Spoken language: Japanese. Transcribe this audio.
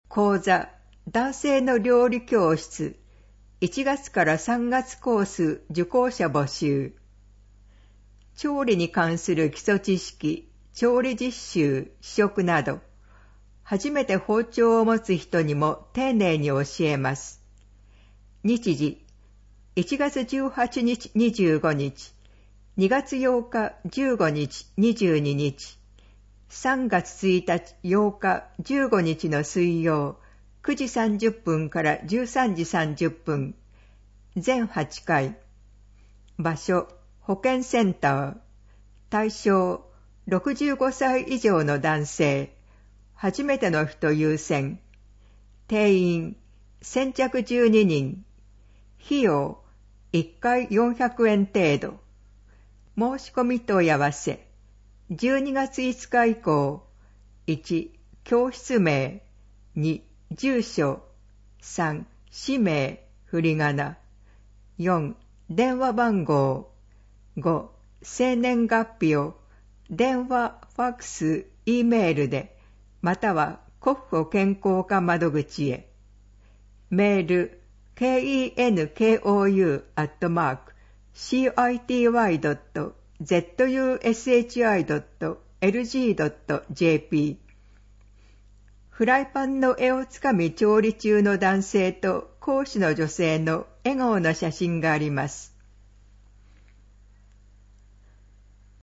講座、男性の料理教室、1月から3月コース受講者募集。調理に関する基礎知識、調理実習、試食など、初めて包丁を持つ人にも丁寧に教えます。日時、1月18日25日、2月8日15日22日、3月1日8日15日の水曜、9時30分から13時30分、全8回。場所、保健センター。対象、65歳以上の男性。初めての人優先。定員、先着12人。費用、1回400円程度。申し込み問い合わせ。12月5日以降。1、教室名。2、住所。3、氏名、振り仮名。4、電話番号。5、生年月日を電話、ファックス、Eメールで、または国保健康課窓口へ。メール、kenkou.city.zushi.lg.jp。フライパンの柄をつかみ調理中の男性と講師の女性の笑顔の写真があります。